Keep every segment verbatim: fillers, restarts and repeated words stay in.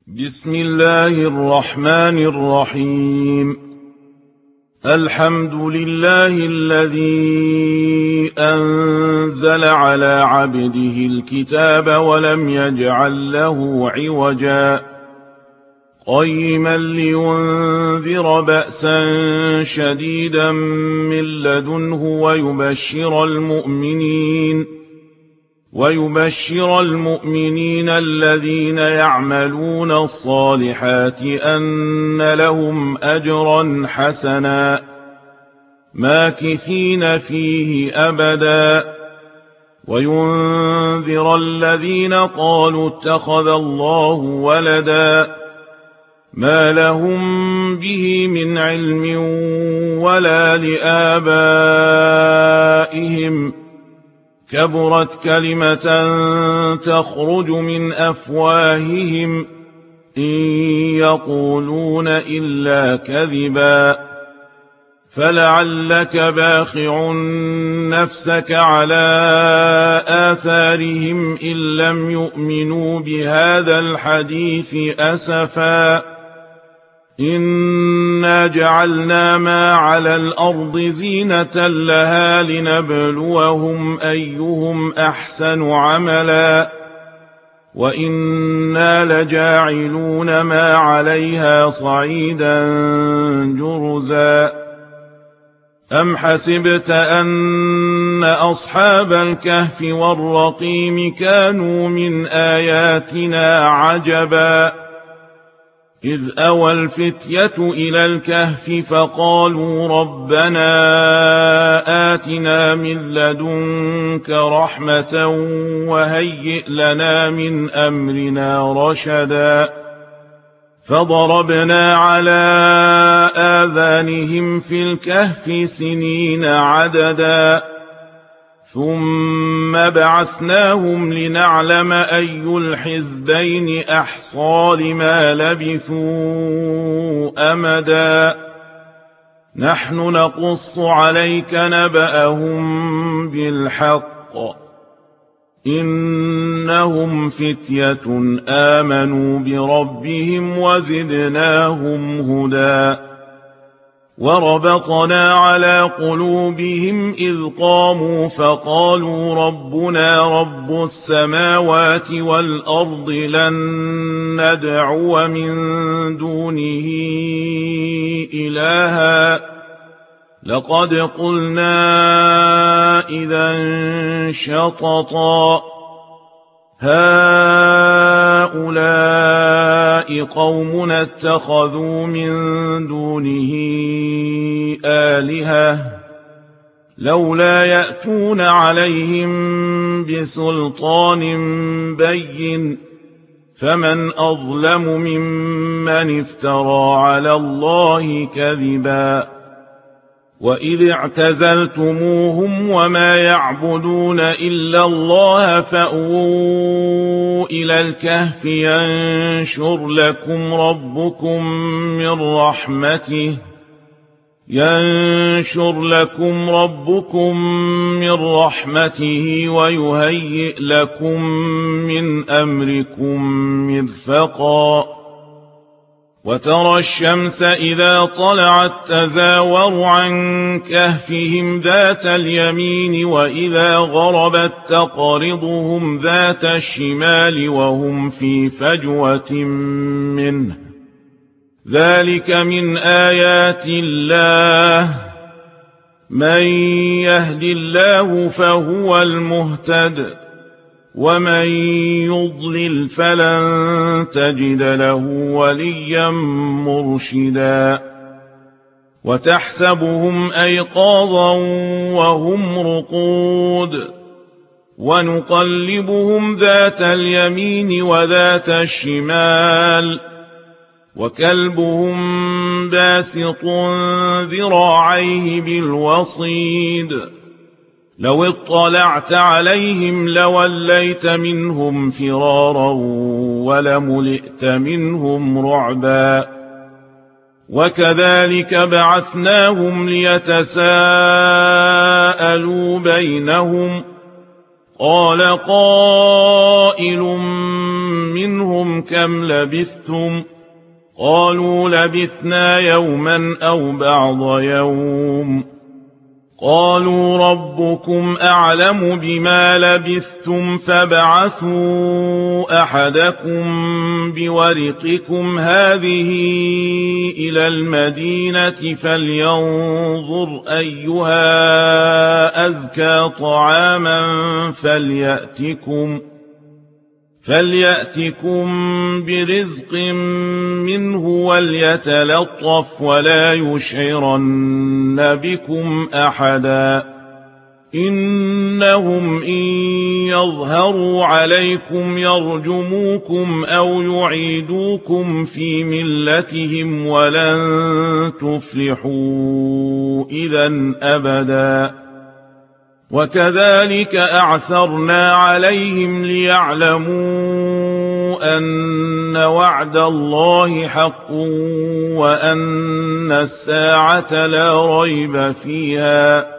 بسم الله الرحمن الرحيم. الحمد لله الذي أنزل على عبده الكتاب ولم يجعل له عوجا قيما لينذر بأسا شديدا من لدنه ويبشر المؤمنين ويبشر المؤمنين الذين يعملون الصالحات أن لهم أجرا حسنا ماكثين فيه أبدا وينذر الذين قالوا اتخذ الله ولدا ما لهم به من علم ولا لآبائهم كبرت كلمة تخرج من أفواههم إن يقولون إلا كذبا فلعلك باخع نفسك على آثارهم إن لم يؤمنوا بهذا الحديث أسفا إنا جعلنا ما على الأرض زينة لها لنبلوهم أيهم أحسن عملا وإنا لجاعلون ما عليها صعيدا جرزا أم حسبت أن أصحاب الكهف والرقيم كانوا من آياتنا عجبا إذ أوى الفتية إلى الكهف فقالوا ربنا آتنا من لدنك رحمة وهيئ لنا من أمرنا رشدا فضربنا على آذانهم في الكهف سنين عددا ثم بعثناهم لنعلم أي الحزبين أحصى لما لبثوا أمدا نحن نقص عليك نبأهم بالحق إنهم فتية آمنوا بربهم وزدناهم هدى وربطنا على قلوبهم إذ قاموا فقالوا ربنا رب السماوات والأرض لن ندعو من دونه إلها لقد قلنا إذا شططا هؤلاء قومنا اتخذوا من دونه آلهة لولا يأتون عليهم بسلطان بين فمن أظلم ممن افترى على الله كذبا وإذ اعتزلتموهم وما يعبدون إلا الله فأووا إلى الكهف ينشر لكم ربكم من رحمته ينشر لكم ربكم من رحمته ويهيئ لكم من أمركم مرفقا وترى الشمس إذا طلعت تزاور عن كهفهم ذات اليمين وإذا غربت تقرضهم ذات الشمال وهم في فجوة منه ذلك من آيات الله من يهد الله فهو المهتد ومن يضلل فلن تجد له وليا مرشدا وتحسبهم أيقاظا وهم رقود ونقلبهم ذات اليمين وذات الشمال وكلبهم باسط ذراعيه بالوصيد لو اطلعت عليهم لوليت منهم فرارا ولملئت منهم رعبا وكذلك بعثناهم ليتساءلوا بينهم قال قائل منهم كم لبثتم قالوا لبثنا يوما أو بعض يوم قالوا ربكم أعلم بما لبثتم فابعثوا أحدكم بورقكم هذه إلى المدينة فلينظر أيها أزكى طعاما فليأتكم فليأتكم برزق منه وليتلطف ولا يشعرن بكم أحدا إنهم إن يظهروا عليكم يرجموكم أو يعيدوكم في ملتهم ولن تفلحوا إذا أبدا وكذلك أعثرنا عليهم ليعلموا أن وعد الله حق وأن الساعة لا ريب فيها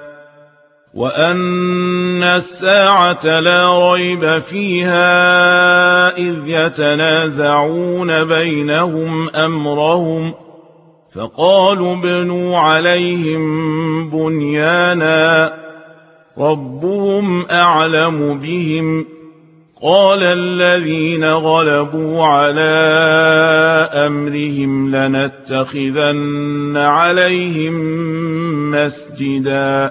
وأن الساعة لا ريب فيها إذ يتنازعون بينهم أمرهم فقالوا ابنوا عليهم بنيانا ربهم أعلم بهم قال الذين غلبوا على أمرهم لنتخذن عليهم مسجدا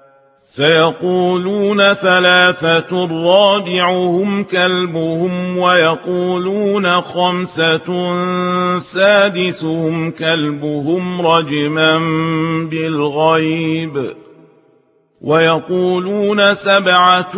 سيقولون ثلاثة رابعهم كلبهم ويقولون خمسة سادسهم كلبهم رجما بالغيب ويقولون سبعة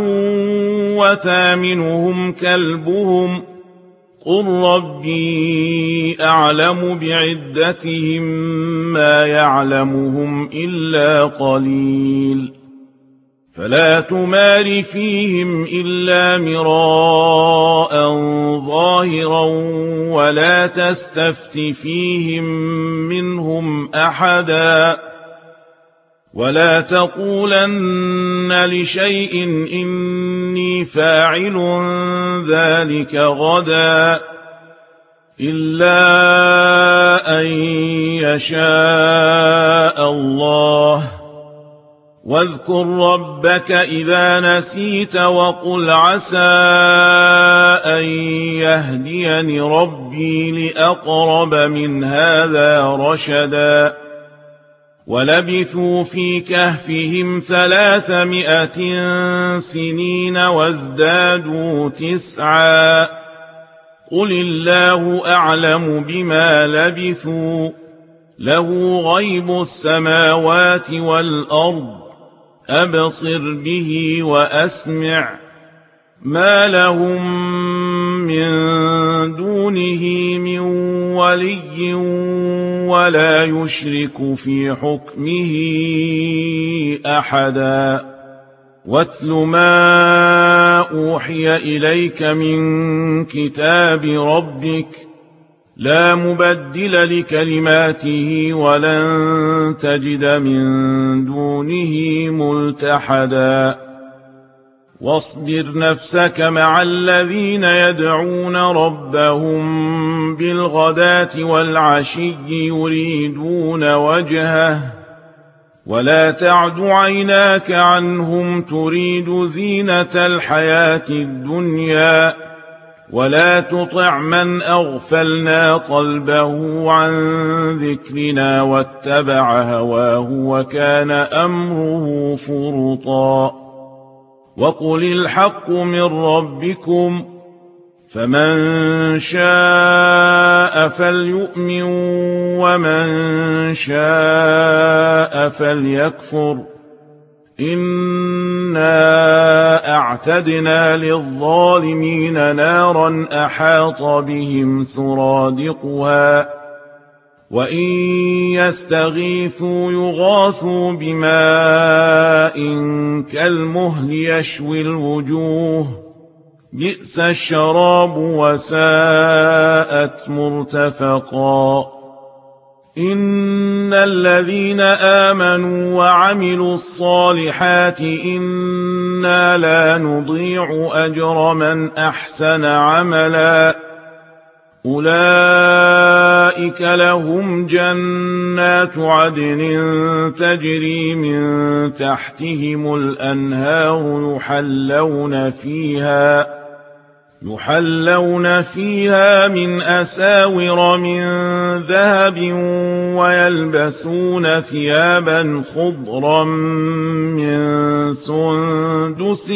وثامنهم كلبهم قل ربي أعلم بعدتهم ما يعلمهم إلا قليل فلا تمار فيهم إلا مراء ظاهرا ولا تستفت فيهم منهم أحدا ولا تقولن لشيء إني فاعل ذلك غدا إلا أن يشاء الله واذكر ربك إذا نسيت وقل عسى أن يهديني ربي لأقرب من هذا رشدا ولبثوا في كهفهم ثلاثمائة سنين وازدادوا تسعا قل الله أعلم بما لبثوا له غيب السماوات والأرض أبصر به وأسمع ما لهم من دونه من ولي ولا يشرك في حكمه أحدا واتل ما أوحي إليك من كتاب ربك لا مبدل لكلماته ولن تجد من دونه ملتحدا واصبر نفسك مع الذين يدعون ربهم بالغداة والعشي يريدون وجهه ولا تعد عيناك عنهم تريد زينة الحياة الدنيا ولا تطع من أغفلنا قلبه عن ذكرنا واتبع هواه وكان أمره فرطا وقل الحق من ربكم فمن شاء فليؤمن ومن شاء فليكفر إنا أعتدنا للظالمين نارا أحاط بهم سرادقها وإن يستغيثوا يغاثوا بماء كالمهل يشوي الوجوه بئس الشراب وساءت مرتفقا إن الذين آمنوا وعملوا الصالحات إن إنا لا نضيع أجر من أحسن عملا أولئك لهم جنات عدن تجري من تحتهم الأنهار يحلون فيها يحلون فيها من أساور من ذهب ويلبسون ثيابا خضرا من سندس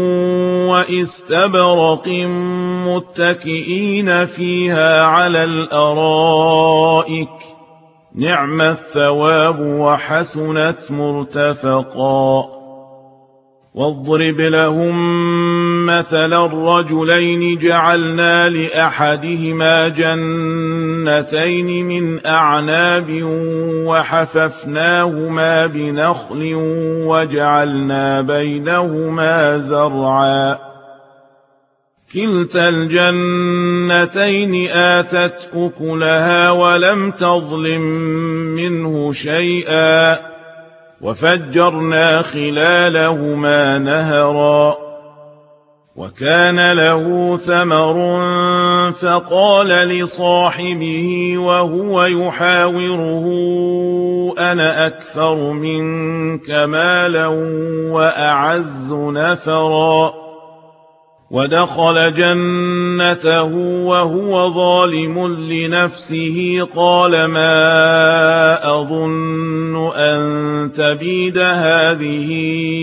واستبرق متكئين فيها على الأرائك نعم الثواب وحسنت مرتفقا واضرب لهم مثلا الرجلين جعلنا لأحدهما جنتين من أعناب وحففناهما بنخل وجعلنا بينهما زرعا كلتا الجنتين آتت أكلها ولم تظلم منه شيئا وفجرنا خلالهما نهرا وكان له ثمر فقال لصاحبه وهو يحاوره أنا أكثر منك مالا وأعز نفرا ودخل جنته وهو ظالم لنفسه قال ما أظن أن تبيد هذه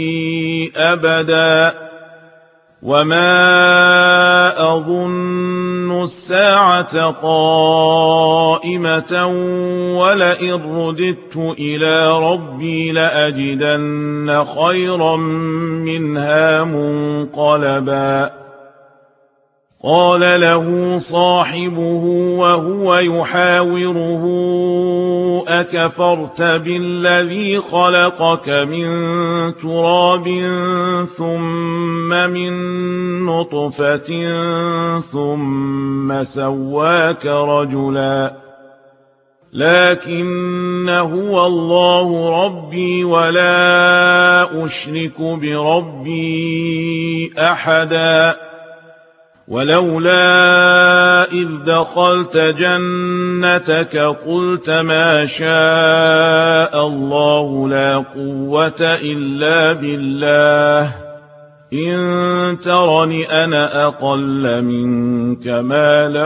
أبدا وما أظن الساعة قائمة ولئن رددت إلى ربي لأجدن خيرا منها منقلبا قال له صاحبه وهو يحاوره أكفرت بالذي خلقك من تراب ثم من نطفة ثم سواك رجلا لكن هو الله ربي ولا أشرك بربي أحدا ولولا إذ دخلت جنتك قلت ما شاء الله لا قوة إلا بالله إن ترني أنا أقل منك مالا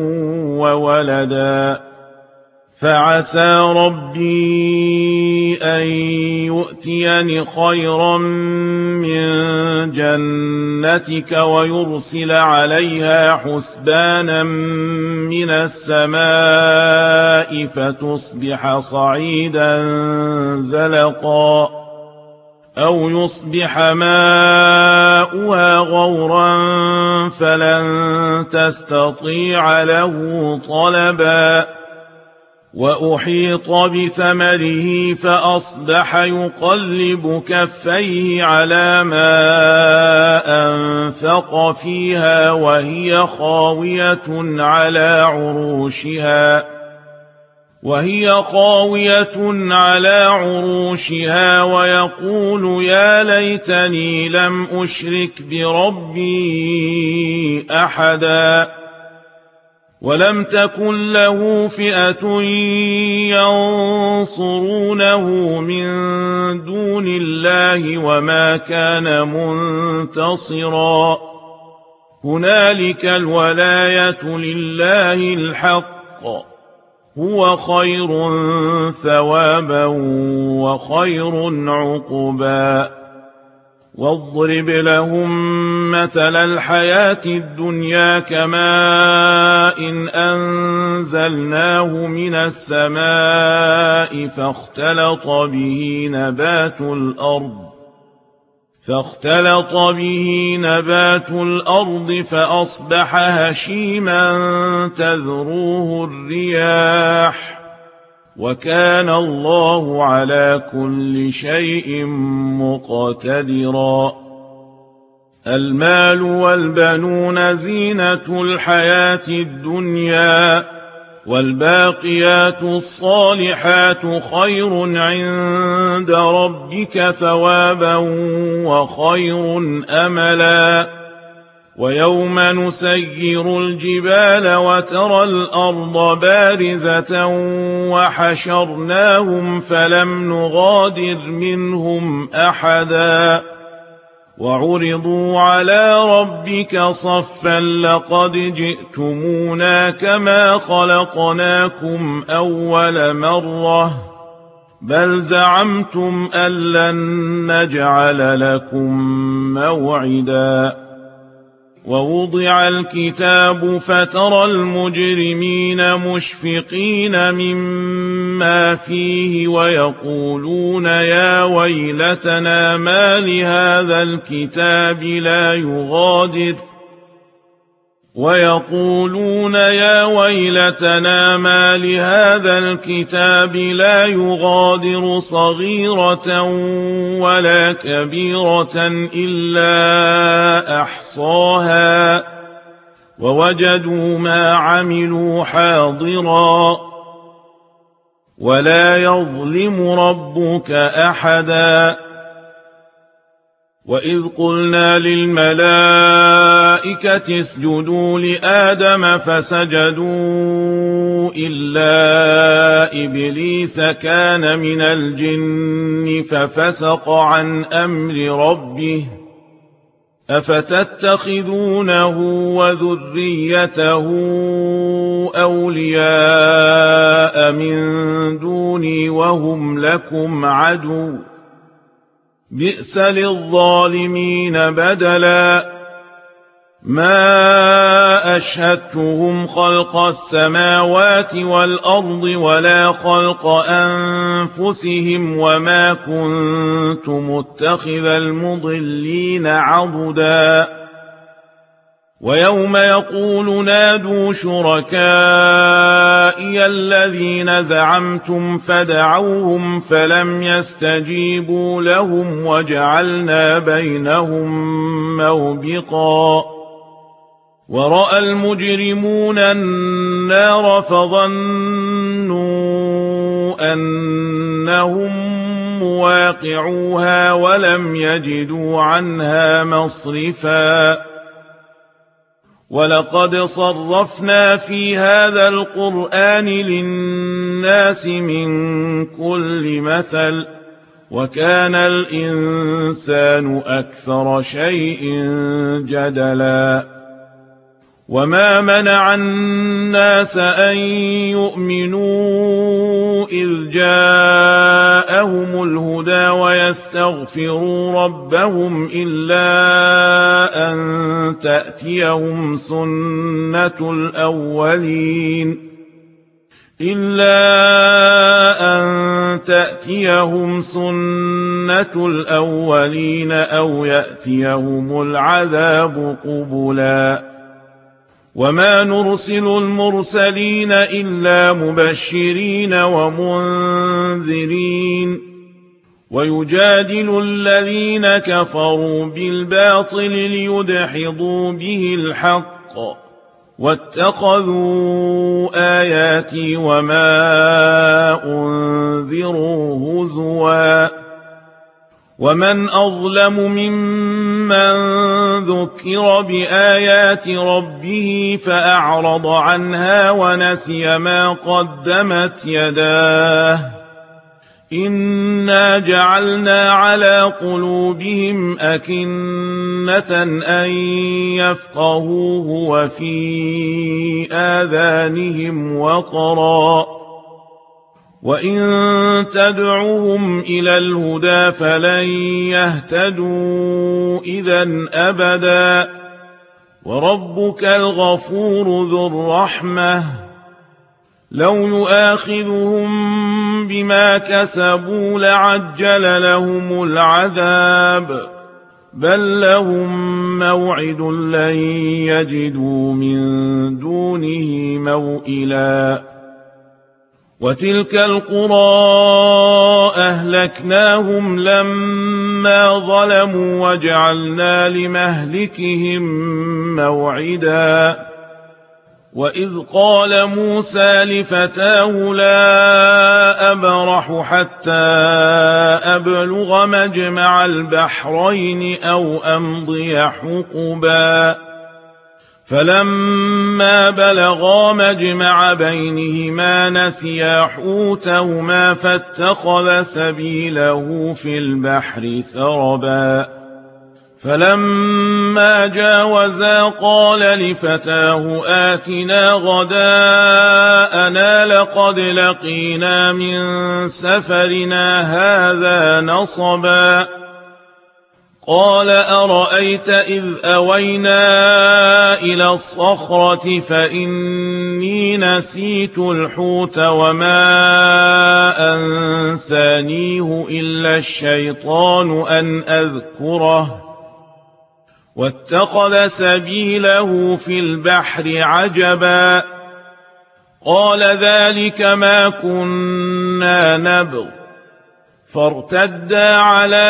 وولدا فعسى ربي أن يؤتيني خيرا من جنتك ويرسل عليها حسبانا من السماء فتصبح صعيدا زلقا أو يصبح ماؤها غورا فلن تستطيع له طلبا وأحيط بثمره فأصبح يقلب كفيه على ما أنفق فيها وهي خاوية على عروشها وهي خاوية على عروشها ويقول يا ليتني لم أشرك بربي أحدا ولم تكن له فئة ينصرونه من دون الله وما كان منتصرا هنالك الولاية لله الحق هو خير ثوابا وخير عقبا واضرب لهم مثل الحياة الدنيا كماء إن أنزلناه من السماء فاختلط به نبات الأرض فاختلط به نبات الأرض فأصبح هشيما تذروه الرياح وكان الله على كل شيء مقتدرا المال والبنون زينة الحياة الدنيا والباقيات الصالحات خير عند ربك ثوابا وخير أملا ويوم نسير الجبال وترى الأرض بارزة وحشرناهم فلم نغادر منهم أحدا وعرضوا على ربك صفا لقد جئتمونا كما خلقناكم أول مرة بل زعمتم أن لن نجعل لكم موعدا ووضع الكتاب فترى المجرمين مشفقين مما فيه ويقولون يا ويلتنا ما لهذا الكتاب لا يغادر ويقولون يا ويلتنا ما لهذا الكتاب لا يغادر صغيرة ولا كبيرة إلا أحصاها ووجدوا ما عملوا حاضرا ولا يظلم ربك أحدا وإذ قلنا للملائكة اسجدوا لآدم فسجدوا إلا إبليس كان من الجن ففسق عن أمر ربه أفتتخذونه وذريته أولياء من دوني وهم لكم عدو بئس للظالمين بدلا ما أشهدتهم خلق السماوات والأرض ولا خلق أنفسهم وما كنت متخذ المضلين عضدا ويوم يقول نادوا شركائي الذين زعمتم فدعوهم فلم يستجيبوا لهم وجعلنا بينهم موبقا ورأى المجرمون النار فظنوا أنهم مواقعوها ولم يجدوا عنها مصرفا ولقد صرفنا في هذا القرآن للناس من كل مثل وكان الإنسان أكثر شيء جدلا وما منع الناس أن يؤمنوا إذ جاءهم الهدى ويستغفروا ربهم إلا أن تأتيهم سنة الأولين إلا أن تأتيهم سنة الأولين أو يأتيهم العذاب قبلا وما نرسل المرسلين إلا مبشرين ومنذرين ويجادل الذين كفروا بالباطل ليدحضوا به الحق واتخذوا آياتي وما أنذروا هزوا ومن أظلم ممن ذكر بآيات ربه فأعرض عنها ونسي ما قدمت يداه إنا جعلنا على قلوبهم أكنة أن يفقهوه وفي آذانهم وقرا وإن تدعوهم إلى الهدى فلن يهتدوا إذا أبدا وربك الغفور ذو الرحمة لو يؤاخذهم بما كسبوا لعجل لهم العذاب بل لهم موعد لن يجدوا من دونه موئلا وتلك القرى أهلكناهم لما ظلموا وجعلنا لمهلكهم موعدا وإذ قال موسى لفتاه لا أبرح حتى أبلغ مجمع البحرين أو أمضي حقبا فلما بلغا مجمع بينهما نسيا حوتهما فاتخذ سبيله في البحر سربا فلما جاوزا قال لفتاه آتنا غداءنا لقد لقينا من سفرنا هذا نصبا قال أرأيت إذ أوينا إلى الصخرة فإني نسيت الحوت وما أنسانيه إلا الشيطان أن أذكره واتخذ سبيله في البحر عجبا قال ذلك ما كنا نبغ فارتدا على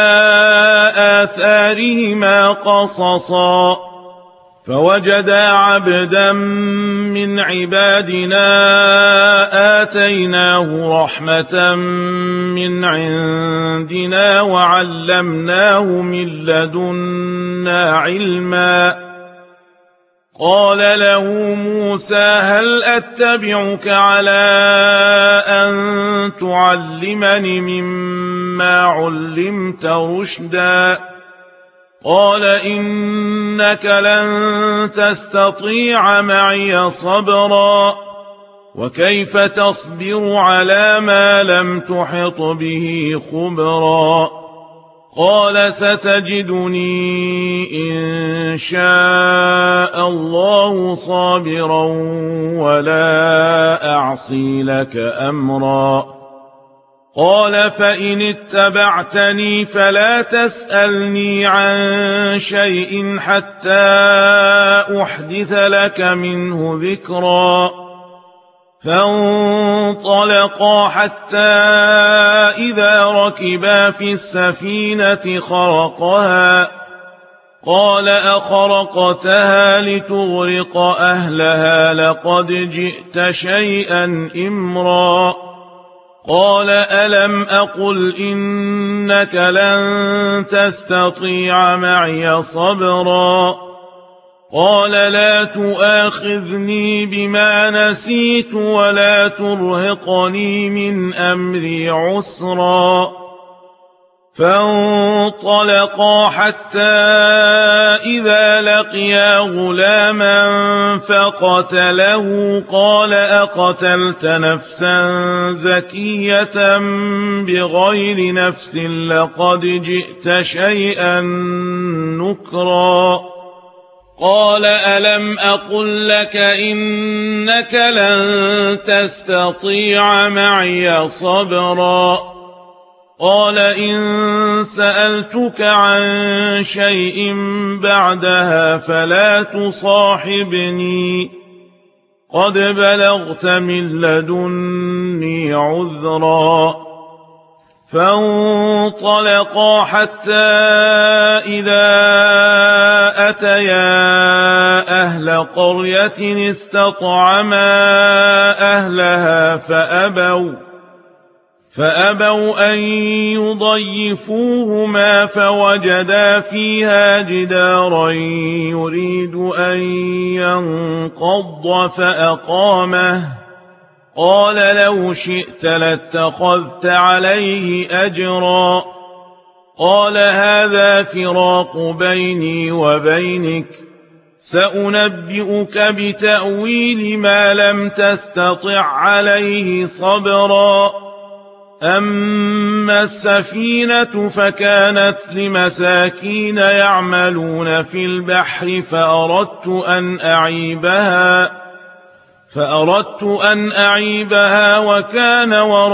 آثارهما قصصا فوجدا عبدا من عبادنا آتيناه رحمة من عندنا وعلمناه من لدنا علما قال له موسى هل أتبعك على أن تعلمني مما علمت رشدا قال إنك لن تستطيع معي صبرا وكيف تصبر على ما لم تحط به خبرا قال ستجدني إن شاء الله صابرا ولا أعصي لك أمرا قال فإن اتبعتني فلا تسألني عن شيء حتى أحدث لك منه ذكرا فانطلقا حتى إذا ركبا في السفينة خرقها قال أخرقتها لتغرق أهلها لقد جئت شيئا إمرا قال ألم أقل إنك لن تستطيع معي صبرا قال لا تؤاخذني بما نسيت ولا ترهقني من أمري عسرا فانطلقا حتى إذا لقيا غلاما فقتله قال أقتلت نفسا زكية بغير نفس لقد جئت شيئا نكرا قال ألم أقل لك إنك لن تستطيع معي صبرا قال إن سألتك عن شيء بعدها فلا تصاحبني قد بلغت من لدني عذرا فانطلقا حتى إذا أتيا أهل قرية استطعما أهلها فأبوا فأبوا أن يضيفوهما فوجدا فيها جدارا يريد أن ينقض فأقامه قال لو شئت لاتخذت عليه أجرا قال هذا فراق بيني وبينك سأنبئك بتأويل ما لم تستطع عليه صبرا أما السفينة فكانت لمساكين يعملون في البحر فأردت أن أعيبها فأردت أن أعيبها وكان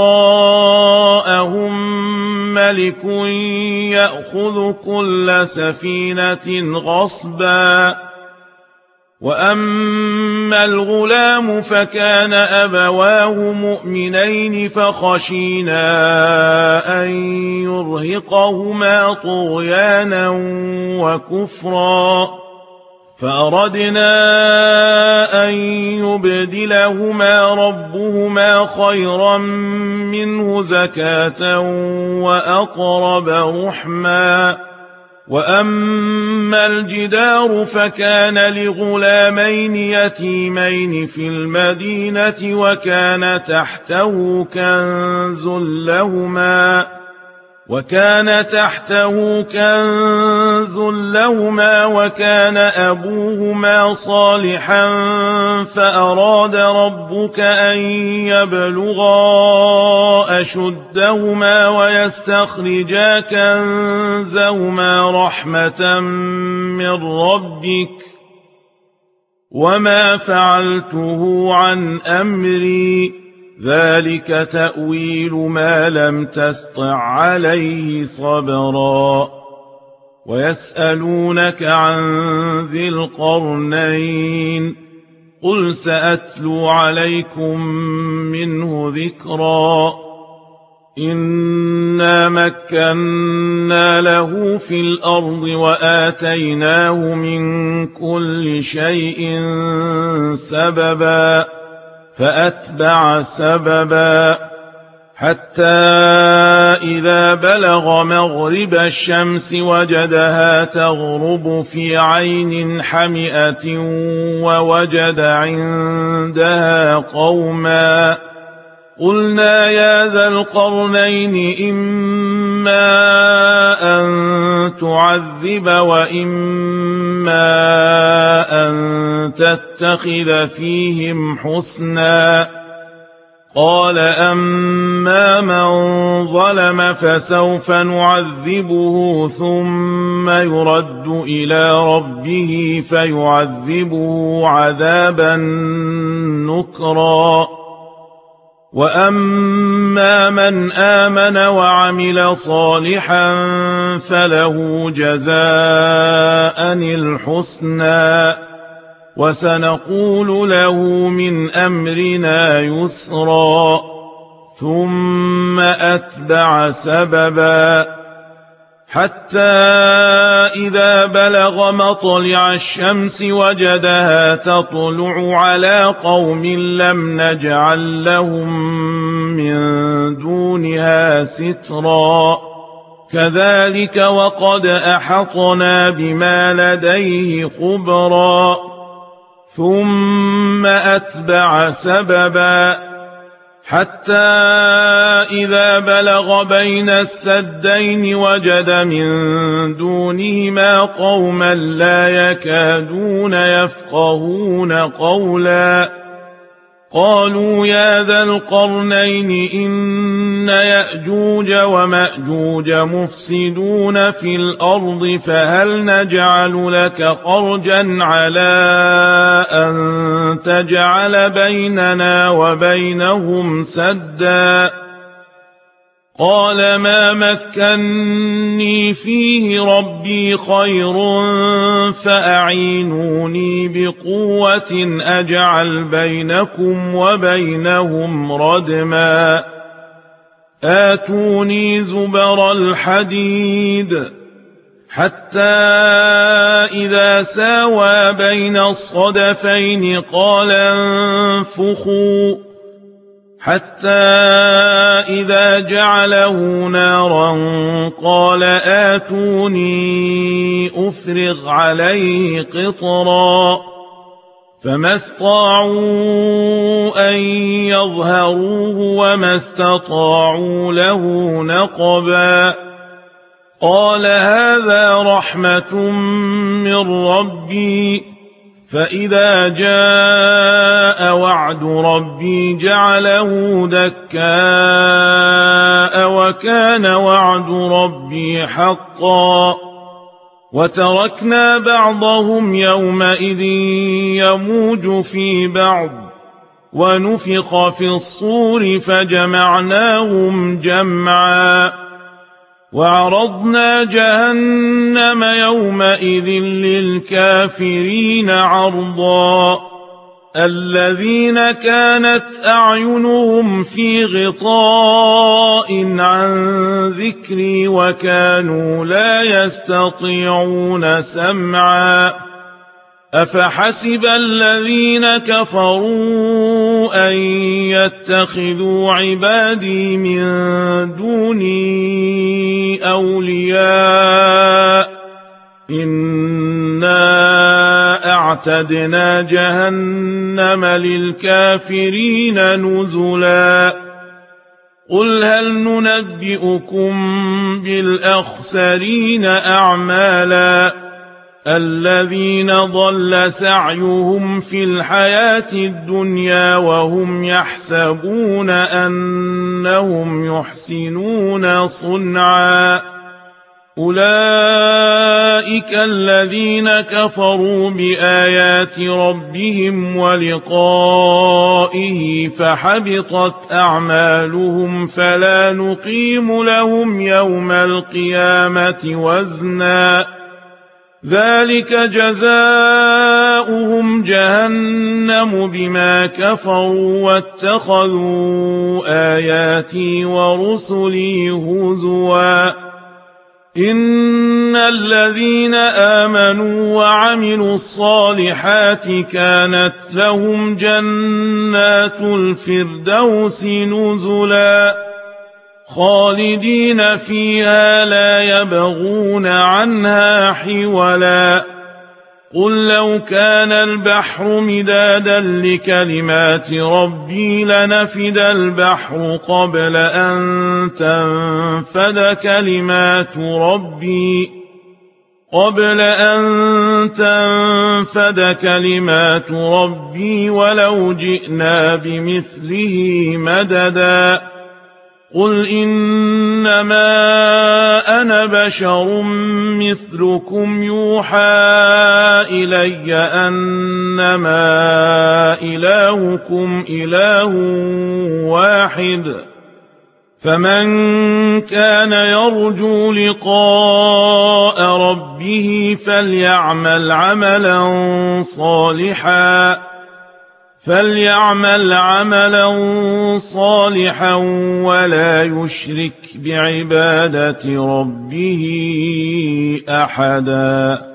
وراءهم ملك يأخذ كل سفينة غصبا وأما الغلام فكان أبواه مؤمنين فخشينا أن يرهقهما طغيانا وكفرا فأردنا أن يبدلهما ربهما خيرا منه زكاة وأقرب رحما. وأما الجدار فكان لغلامين يتيمين في المدينة وكان تحته كنز لهما وكان تحته كنز لهما وكان أبوهما صالحا فأراد ربك أن يبلغا أشدهما ويستخرجا كنزهما رحمة من ربك وما فعلته عن أمري ذلك تأويل ما لم تسطع عليه صبرا. ويسألونك عن ذي القرنين قل سأتلو عليكم منه ذكرا. إنا مكنا له في الأرض وآتيناه من كل شيء سببا فأتبع سببا حتى إذا بلغ مغرب الشمس وجدها تغرب في عين حمئة ووجد عندها قوما قلنا يا ذا القرنين إما أن تعذب وإما أن تتخذ فيهم حسنا. قال أما من ظلم فسوف نعذبه ثم يرد إلى ربه فيعذبه عذابا نكرا. وأما من آمن وعمل صالحا فله جزاء الحسنى وسنقول له من أمرنا يسرا. ثم أتبع سببا حتى إذا بلغ مطلع الشمس وجدها تطلع على قوم لم نجعل لهم من دونها سترا. كذلك وقد أحطنا بما لديه خبرا. ثم أتبع سببا حتى إذا بلغ بين السدين وجد من دونهما قوما لا يكادون يفقهون قولا. قالوا يا ذا القرنين إن يأجوج ومأجوج مفسدون في الأرض فهل نجعل لك خرجا على أن تجعل بيننا وبينهم سدا. قال ما مكني فيه ربي خير فأعينوني بقوة أجعل بينكم وبينهم ردما. آتوني زبر الحديد حتى إذا ساوى بين الصدفين قال انفخوا حتى إذا جعله نارا قال آتوني أفرغ عليه قطرا. فما استطاعوا أن يظهروه وما استطاعوا له نقبا. قال هذا رحمة من ربي فإذا جاء وعد ربي جعله دكاء وكان وعد ربي حقا. وتركنا بعضهم يومئذ يموج في بعض ونفخ في الصور فجمعناهم جمعا. وعرضنا جهنم يومئذ للكافرين عرضا. الذين كانت أعينهم في غطاء عن ذكري وكانوا لا يستطيعون سمعا. أفحسب الذين كفروا أن يتخذوا عبادي من دوني أولياء إنا أعتدنا جهنم للكافرين نزلا قل هل ننبئكم بالأخسرين أعمالا الذين ضل سعيهم في الحياة الدنيا وهم يحسبون أنهم يحسنون صنعا أولئك الذين كفروا بآيات ربهم ولقائه فحبطت أعمالهم فلا نقيم لهم يوم القيامة وزنا ذلك جزاؤهم جهنم بما كفروا واتخذوا آياتي ورسلي هزوا إن الذين آمنوا وعملوا الصالحات كانت لهم جنات الفردوس نزلا خالدين فيها لا يبغون عنها حولا قل لو كان البحر مدادا لكلمات ربي لنفد البحر قبل أن تنفد كلمات ربي قبل أن تنفد كلمات ربي ولو جئنا بمثله مددا قل إنما أنا بشر مثلكم يوحى إلي أنما إلهكم إله واحد فمن كان يرجو لقاء ربه فليعمل عملا صالحا فليعمل عملا صالحا ولا يشرك بعبادة ربه أحدا.